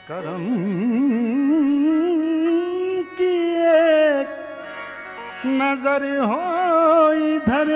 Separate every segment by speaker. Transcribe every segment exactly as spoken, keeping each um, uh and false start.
Speaker 1: करम की एक नजर हो इधर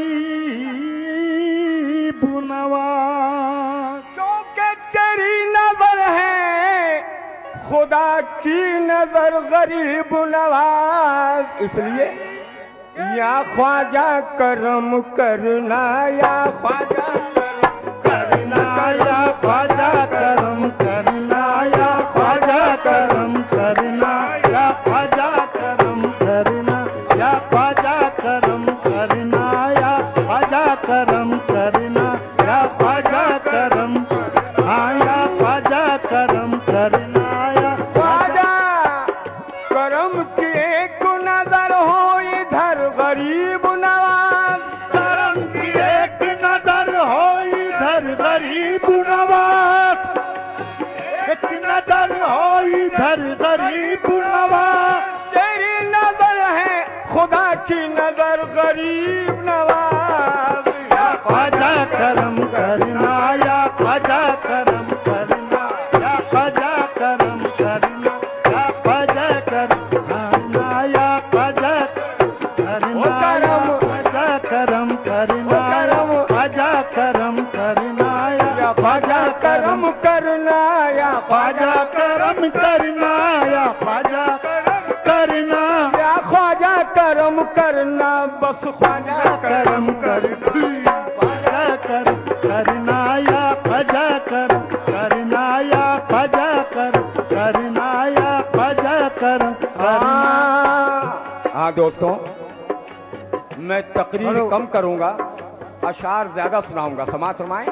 Speaker 1: गरीब नवाज,
Speaker 2: क्योंकि तेरी नजर है खुदा की नजर गरीब नवाज, इसलिए या ख्वाजा करम करना, या ख्वाजा करम करना,
Speaker 1: या ख्वाजा करम करना, या ख्वाजा करम करना, या ख्वाजा करम करना, या ख्वाजा करम करना, या ख्वाजा करम करना, या ख्वाजा करम, हाँ या ख्वाजा करम करना, या
Speaker 2: ख्वाजा करम की एक नजर हो इधर गरीब नवाज,
Speaker 1: करम की एक नजर हो इधर गरीब नवाज, एक नजर हो इधर गरीब नवाज,
Speaker 2: तेरी नजर है खुदा की नजर गरीब नवाज,
Speaker 1: या ख्वाजा करम करना, या ख्वाजा करम करना, या ख्वाजा करम करना, या ख्वाजा करम करना, या ख्वाजा करना, या ख्वाजा करम करना, या ख्वाजा करम करना, या
Speaker 2: ख्वाजा करम करना, या
Speaker 1: ख्वाजा करम करना, या ख्वाजा करना,
Speaker 2: या ख्वाजा करम करना, बस ख्वाजा
Speaker 1: करम करना, ख्वाजा करम करना, या ख्वाजा करम करना, या ख्वाजा करम करना, या ख्वाजा करम करना।
Speaker 2: हाँ दोस्तों, मैं तकरीर कम करूंगा, अशार ज्यादा सुनाऊंगा, समाज फरमाएं।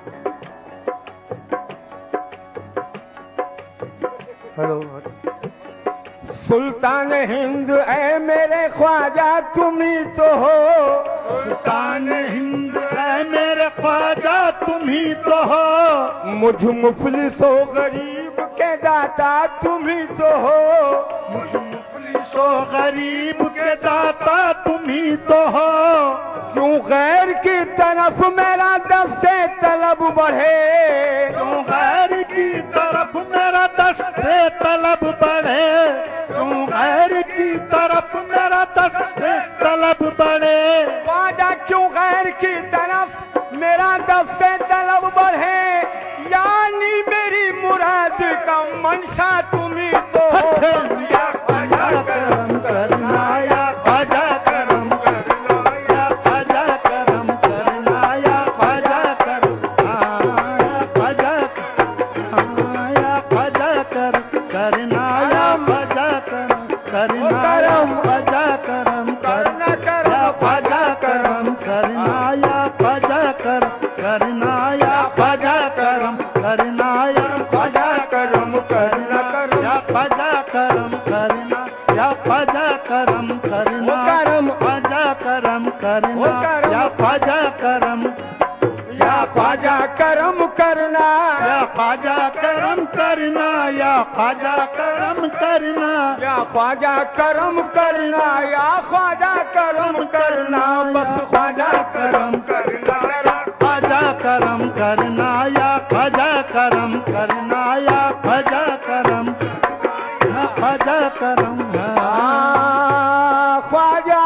Speaker 1: हेलो
Speaker 2: सुल्तान हिंद ऐ मेरे ख्वाजा तुम ही तो हो,
Speaker 1: सुल्तान हिंद है मेरे ख्वाजा तुम ही तो हो,
Speaker 2: मुझ मुफलिसो गरीब के दाता तुम ही तो हो,
Speaker 1: मुझ मुफलिसो गरीब के दाता तुम ही तो हो,
Speaker 2: क्यों गैर की तरफ मेरा दस्ते तलब बढ़े,
Speaker 1: क्यों गैर की तरफ मेरा दस्ते तलब बढ़े, क्यों गैर की तरफ मेरा दस्ते तलब बढ़े,
Speaker 2: ख्वाजा क्यों गैर की तरफ मेरा दस्ते तलब बढ़े, यानी मेरी मुराद का मंशा तुम ही तो हो,
Speaker 1: या ख्वाजा करम करना, या ख्वाजा करम करना, या ख्वाजा करम करना, या ख्वाजा करम, हाँ या ख्वाजा, हाँ या ख्वाजा करम करना, या ख्वाजा करम करना, या ख्वाजा करम करना, या ख्वाजा करम करना, या ख्वाजा करम करना, या ख्वाजा करम करना, या ख्वाजा करम करना, या ख्वाजा करम करना, या ख्वाजा करम करना, ख्वाजा करम करना, या ख्वाजा करम,
Speaker 2: या ख्वाजा करम करना,
Speaker 1: या ख्वाजा करम करना, या ख्वाजा करम करना,
Speaker 2: या ख्वाजा करम करना, या ख्वाजा करम करना, बस ख्वाजा करम करना,
Speaker 1: ख्वाजा करम करना, या ख्वाजा करम करना, या ख्वाजा करम, या ख्वाजा करम,
Speaker 2: हाँ ख्वाजा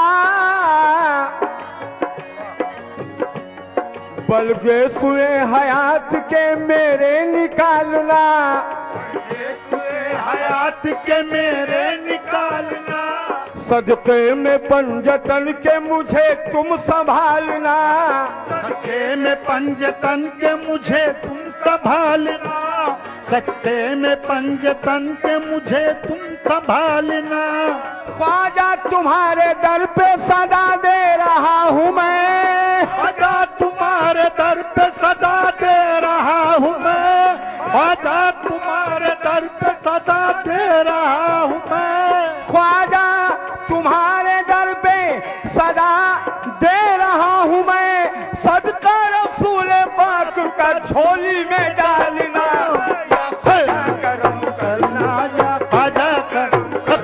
Speaker 2: बल्गे सुए हयात के मेरे निकालना,
Speaker 1: हयात के मेरे निकालना,
Speaker 2: सदके में पंजतन के मुझे तुम संभालना,
Speaker 1: सत्ते में पंजतन के मुझे तुम संभालना, सत्ते में पंजतन के मुझे तुम संभालना,
Speaker 2: ख्वाजा तुम्हारे दर पे सदा दे रहा हूँ मैं,
Speaker 1: ख्वाजा तुम्हारे दर पे सदा दे रहा हूँ मैं, ख्वाजा तुम्हारे दर पे सदा दे रहा हूँ मैं,
Speaker 2: ख्वाजा तुम्हारे दर पे सदा दे रहा हूँ मैं, सदका रसूल पाक का झोली में डालना, या ख्वाजा करम करना,
Speaker 1: या ख्वाजा करम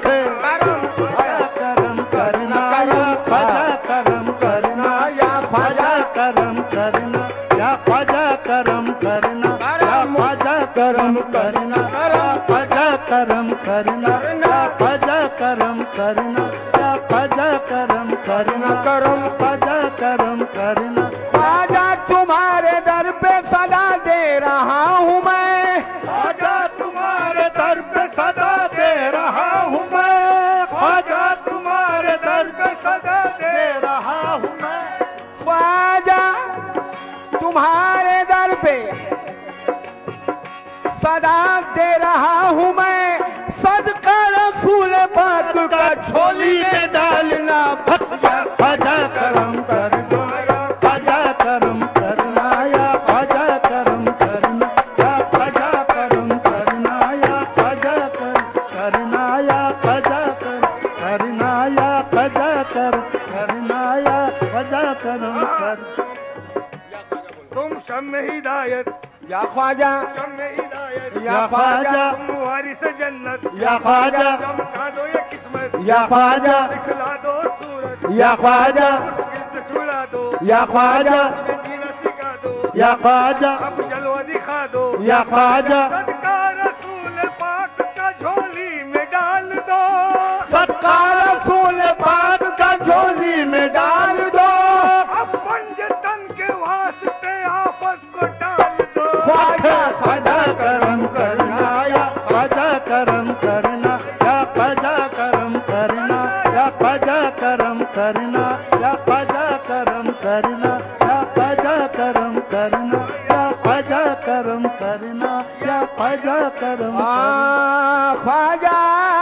Speaker 1: करना, या ख्वाजा करम करना, या ख्वाजा करम करना, या ख्वाजा करम करना, या ख्वाजा करम करना, करम करना या ख्वाजा करम करना या ख्वाजा करम करना
Speaker 2: करम
Speaker 1: ख्वाजा करम करना
Speaker 2: ख्वाजा तुम्हारे दर पे सदा दे रहा हूँ मैं
Speaker 1: ख्वाजा तुम्हारे दर पे सदा दे रहा हूँ मैं ख्वाजा तुम्हारे दर पे सदा दे रहा हूँ मैं
Speaker 2: ख्वाजा तुम्हारे दर पे सदा दे रहा हूँ मैं सदका रसूल पाक का झोली में डालना
Speaker 1: ख्वाजा करम करना ख्वाजा करम करना या ख्वाजा करम करना या ख्वाजा करम करना या ख्वाजा करना या ख्वाजा करना या ख्वाजा करना या ख्वाजा करम कर
Speaker 3: तुम शम हिदायत
Speaker 2: या ख्वाजा
Speaker 3: शम हिदायत
Speaker 1: या ख्वाजा
Speaker 3: तुम वारिस जन्नत
Speaker 1: या ख्वाजा
Speaker 3: चमका दो ये किस्मत
Speaker 1: या ख्वाजा
Speaker 3: दिखला दो सूरत
Speaker 1: या ख्वाजा
Speaker 3: मुश्किल से छुड़ा दो
Speaker 1: या ख्वाजा
Speaker 3: मुझे जीना सिखा दो
Speaker 1: या ख्वाजा
Speaker 3: अब जलवा दिखा दो
Speaker 1: या ख्वाजा
Speaker 3: सदका रसूल पाक का झोली में डाल दो
Speaker 1: सदका रसूल पाक का झोली में डाल दो
Speaker 3: अब पंजतन के वास्ते आफत को टाल दो
Speaker 1: ख्वाजा ख्वाजा करम करना या ख्वाजा करम करना या ख्वाजा करम करना या ख्वाजा करम करना या ख्वाजा करम करना या ख्वाजा करम करना या ख्वाजा करम करना या ख्वाजा करम
Speaker 2: आ, ख्वाजा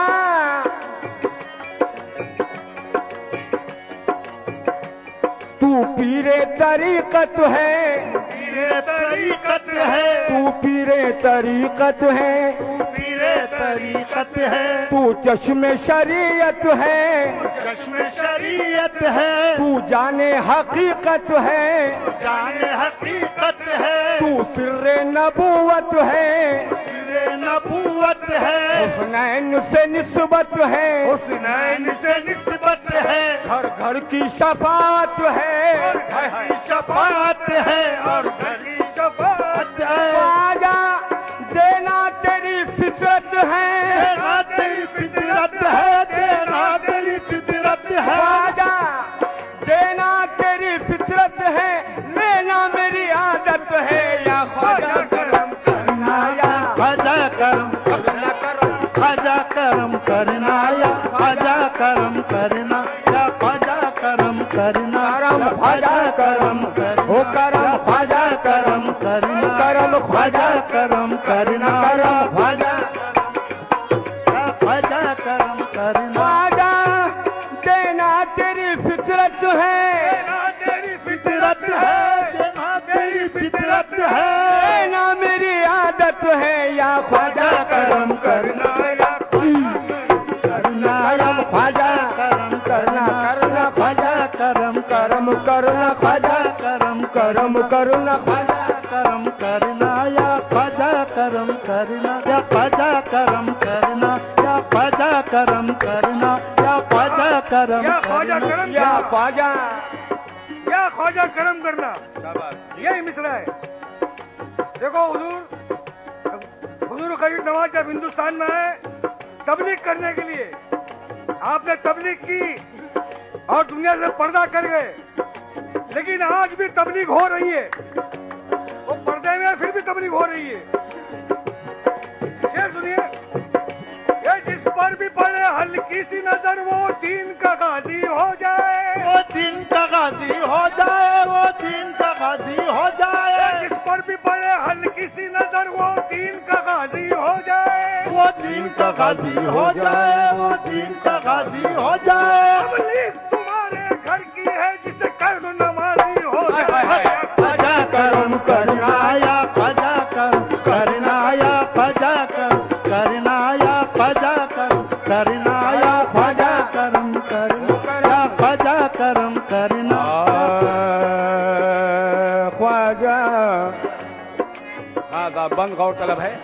Speaker 2: तू पीरे तरीकत है
Speaker 1: पीरे तरीकत है
Speaker 2: तू पीरे तरीकत है
Speaker 1: पीरे तरीकत है
Speaker 2: तू चश्मे शरीयत है
Speaker 1: चश्मे शरीयत है
Speaker 2: तू जाने हकीकत है
Speaker 1: जाने हकीकत है
Speaker 2: तू सिर्रे नबूवत है
Speaker 1: सिरे नबूवत है
Speaker 2: हुस्नैन से निस्बत है
Speaker 1: हुस्नैन से निस्बत है
Speaker 2: घर घर की शफात है
Speaker 1: घर की शफात है और घर की शफात है
Speaker 2: ख्वाजा देना तेरी फितरत है
Speaker 1: तेरा तेरी फितरत है तेरा तेरी फितरत है
Speaker 2: ख्वाजा देना तेरी फितरत है लेना मेरी आदत है या ख्वाजा करम करना या
Speaker 1: ख्वाजा करम ख्वाजा करम करना या ख्वाजा करम करना या ख्वाजा करम करना
Speaker 2: करम ख्वाजा करम हो करम ख्वाजा
Speaker 1: करम करना
Speaker 2: करम ख्वाजा
Speaker 1: करम करना
Speaker 2: करम ख्वाजा
Speaker 1: ख्वाजा करम करना
Speaker 2: ख्वाजा देना तेरी फितरत है
Speaker 1: देना तेरी फितरत है देना तेरी फितरत है
Speaker 2: लेना मेरी आदत है या ख्वाजा करम करना
Speaker 1: करना या
Speaker 2: ख्वाजा
Speaker 1: करम
Speaker 2: करना करना ख्वाजा
Speaker 1: करम
Speaker 2: करम करना ख्वाजा
Speaker 1: करम
Speaker 2: करम करना ख्वाजा
Speaker 1: करम करना या ख्वाजा करम करना या ख्वाजा करम करना या ख्वाजा करम करना या ख्वाजा करम
Speaker 3: या ख्वाजा करम
Speaker 2: या ख्वाजा
Speaker 3: या ख्वाजा करम करना यही मिसरा है। देखो हुजूर हुजूर खलील नवाज जब हिंदुस्तान में आए तबलीग करने के लिए, आपने तबलीग की और दुनिया से पर्दा कर गए, लेकिन आज भी तबलीग हो रही है। वो पर्दे में फिर भी तबलीग हो रही है। शेर सुनिए, ये जिस पर भी पड़े हल्की सी नजर वो दीन का गाजी हो जाए,
Speaker 1: वो दिन का गाजी हो जाए, वो दिन का गाजी हो जाए,
Speaker 3: जिस पर भी पड़े हल्की सी नजर वो दीन का गाजी हो जाए,
Speaker 1: वो दिन का गाजी हो जाए, वो दिन का गाजी हो जाए।
Speaker 3: तबलीग तुम्हारे घर की है जिसे कर दो नमाजी हो जाए।
Speaker 1: ख्वाजा करम करना या ख्वाजा करम करना या ख्वाजा करम करना या ख्वाजा करम करना या ख्वाजा करम करना या ख्वाजा करम करना
Speaker 2: ख्वाजा हाँ बंद गौर तलब है।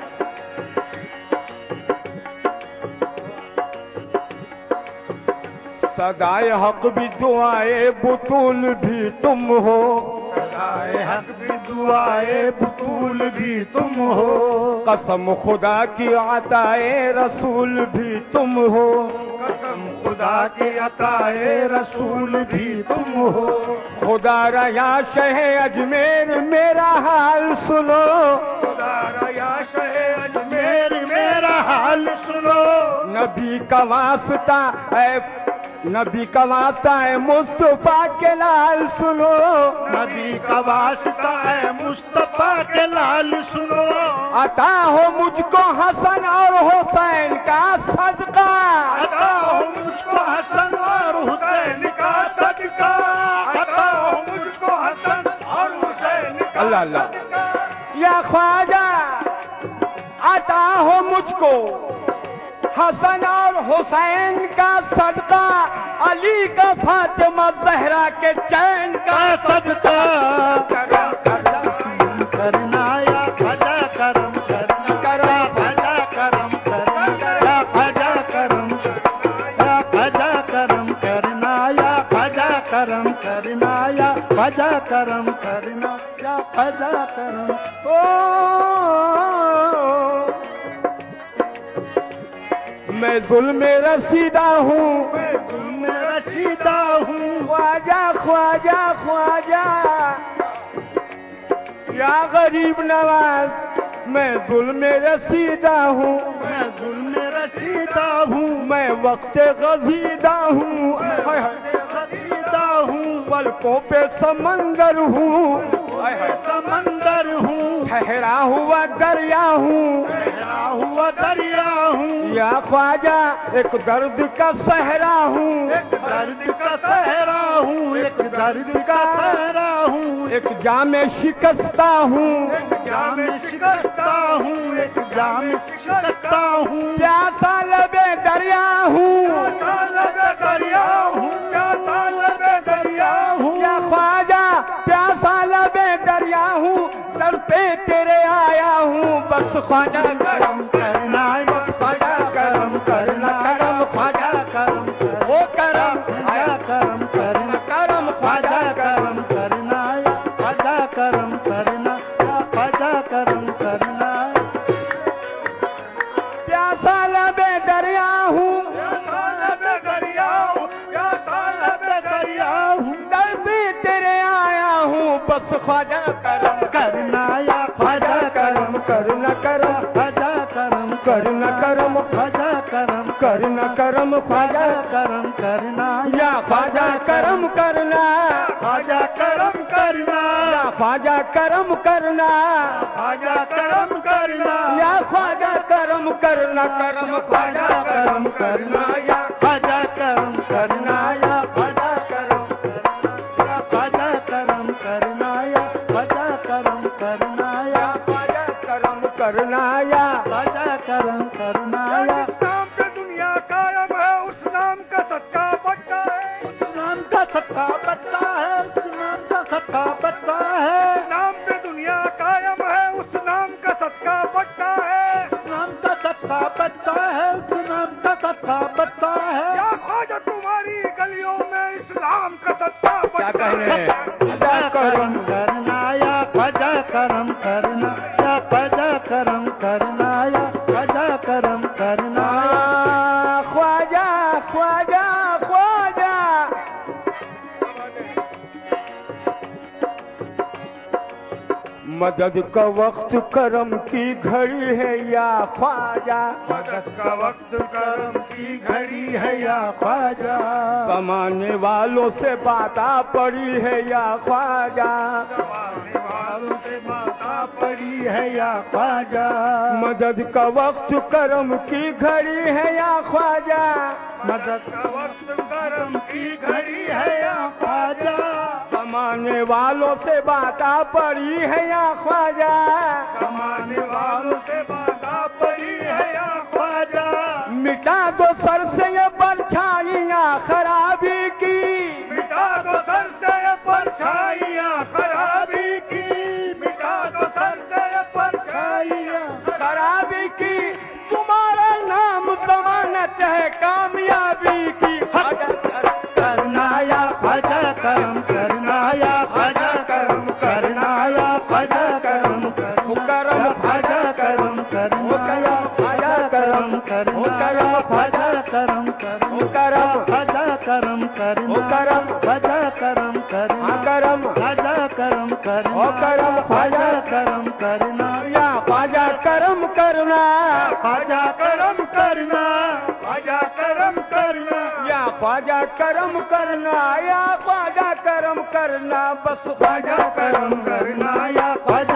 Speaker 2: सदाए हक भी दुआए बुतूल भी तुम हो,
Speaker 1: अताए हक भी दुआए बतूल भी तुम हो,
Speaker 2: कसम खुदा की अताए रसूल भी तुम हो,
Speaker 1: कसम खुदा के अताए रसूल भी तुम हो।
Speaker 2: खुदा रया शह अजमेर मेरा हाल सुनो,
Speaker 1: खुदा रया शह अजमेर मेरा हाल सुनो,
Speaker 2: नबी का वास्ता है, नबी का वास्ता है मुस्तफा के लाल सुनो,
Speaker 1: नबी का वास्ता है मुस्तफा के लाल सुनो,
Speaker 2: अता हो मुझको हसन और हुसैन का सदका,
Speaker 1: अता हो मुझको हसन और हुसैन का सदका, अता हो मुझको हसन और हुसैन का
Speaker 2: अल्लाह अल्लाह। या ख्वाजा अता हो मुझको हसन और हुसैन का सदका, अली का फातिमा जहरा के चैन का
Speaker 1: सदका, करम करना या ख्वाजा करम करना, ख्वाजा करम करना या ख्वाजा करम, या ख्वाजा करम करना या ख्वाजा करम करना या ख्वाजा करम करना या ख्वाजा करम।
Speaker 2: ओ मैं जुल्म रसीदा हूँ,
Speaker 1: मैं जुल्म रशीदा हूँ,
Speaker 2: ख्वाजा ख्वाजा ख्वाजा या गरीब नवाज मैं जुल्म रसीदा हूँ,
Speaker 1: मैं जुल्म रशीदा हूँ,
Speaker 2: मैं वक्त गजीदा हूँ,
Speaker 1: रशीदा हूँ,
Speaker 2: पलकों पे समंदर हूँ,
Speaker 1: समंदर हूँ,
Speaker 2: ठहरा हुआ दरिया हूँ,
Speaker 1: ठहरा हुआ दरिया हूँ,
Speaker 2: या ख्वाजा एक दर्द का सहरा हूँ,
Speaker 1: एक दर्द का सहरा हूँ, एक दर्द का सहरा हूँ,
Speaker 2: एक जामे शिकस्ता हूँ,
Speaker 1: जाम शिकस्ता हूँ, एक जाम शिकस्ता हूँ,
Speaker 2: प्यासा लबे दरिया हूँ,
Speaker 1: प्यासा लबे दरिया हूँ, प्यासा लबे दरिया हूँ,
Speaker 2: या ख्वाजा प्यासा लबे दरिया हूँ, दर पे तेरे आया हूँ, बस ख्वाजा करम
Speaker 1: करना बस ख्वाजा करम करना,
Speaker 2: करम ख्वाजा
Speaker 1: करम
Speaker 2: वो करम
Speaker 1: ख्वाजा करम करना,
Speaker 2: करम
Speaker 1: ख्वाजा
Speaker 2: ख्वाजा
Speaker 1: करम करना या ख्वाजा करम करना या ख्वाजा करम करना,
Speaker 2: प्यासा लबे दरिया हूँ,
Speaker 1: प्यासा लबे दरिया हूँ, प्यासा लबे दरिया हूँ,
Speaker 2: दर पे तेरे आया हूँ, बस ख्वाजा करम
Speaker 1: करना या ख्वाजा करम
Speaker 2: करना करम
Speaker 1: ख्वाजा करम
Speaker 2: करना करम
Speaker 1: ख्वाजा करम
Speaker 2: करना करम ख्वाजा
Speaker 1: करम करना
Speaker 2: या ख्वाजा करम करना,
Speaker 1: ख्वाजा करम करना,
Speaker 2: या ख्वाजा करम करना,
Speaker 1: ख्वाजा करम करना,
Speaker 2: या ख्वाजा करम करना, करम ख्वाजा
Speaker 1: करम करना या ख्वाजा करम करना या ख्वाजा करम करना, या ख्वाजा करम करना या ख्वाजा करम करना या
Speaker 2: ख्वाजा करम करना या
Speaker 1: ख्वाजा करम करना या
Speaker 3: जिस नाम पे दुनिया कायम है उस नाम का सदका बढ़ता है,
Speaker 1: उस नाम का सत्ता बता है, उस नाम का सत्ता बता है,
Speaker 3: नाम पे दुनिया कायम है उस नाम का सदका बढ़ता है,
Speaker 1: उस नाम का सत्ता बता है, उस नाम का सत्ता बता है।
Speaker 3: या ख्वाजा तुम्हारी गलियों में इस्लाम का सदका
Speaker 2: क्या
Speaker 3: बढ़ता
Speaker 2: कह रहे
Speaker 3: है।
Speaker 2: हैं?
Speaker 1: ख्वाजा करम करना या ख्वाजा करम करना या ख्वाजा करम करना या ख्वाजा करम करना या
Speaker 2: आ, ख्वाजा ख्वाजा ख्वाजा मदद का वक्त करम की घड़ी है या ख्वाजा,
Speaker 1: मदद का वक्त करम की घड़ी है या ख्वाजा,
Speaker 2: कमाने वालों से बाता पड़ी है या ख्वाजा,
Speaker 1: कमाने वालों से माता पड़ी है या ख्वाजा,
Speaker 2: मदद का वक्त करम की घड़ी है या ख्वाजा,
Speaker 1: मदद का वक्त करम की घड़ी है या ख्वाजा,
Speaker 2: कमाने वालों से बाता पड़ी है या ख्वाजा,
Speaker 1: कमाने वालों से बाता पड़ी है या ख्वाजा,
Speaker 2: मिटा दो सर से ये परछाइयाँ खराबी की,
Speaker 1: मिटा दो सर से ये परछाइयाँ खराबी की, मिटा दो सर से ये परछाइयाँ
Speaker 2: खराबी की, तुम्हारा नाम जमानत है कामयाबी की,
Speaker 1: करना या ख्वाजा करम करना या ख्वाजा करम करना करना या ख्वाजा करम करना या ख्वाजा करम करना
Speaker 2: करम
Speaker 1: ख्वाजा करम करना
Speaker 2: करम
Speaker 1: ख्वाजा करम करना
Speaker 2: करम
Speaker 1: ख्वाजा करम करना
Speaker 2: करम
Speaker 1: ख्वाजा करम करना
Speaker 2: या ख्वाजा करम करना
Speaker 1: ख्वाजा करम करना ख्वाजा करम करना
Speaker 2: या ख्वाजा करम करना या ख्वाजा करम करना बस
Speaker 1: ख्वाजा करम करना या ख्वाजा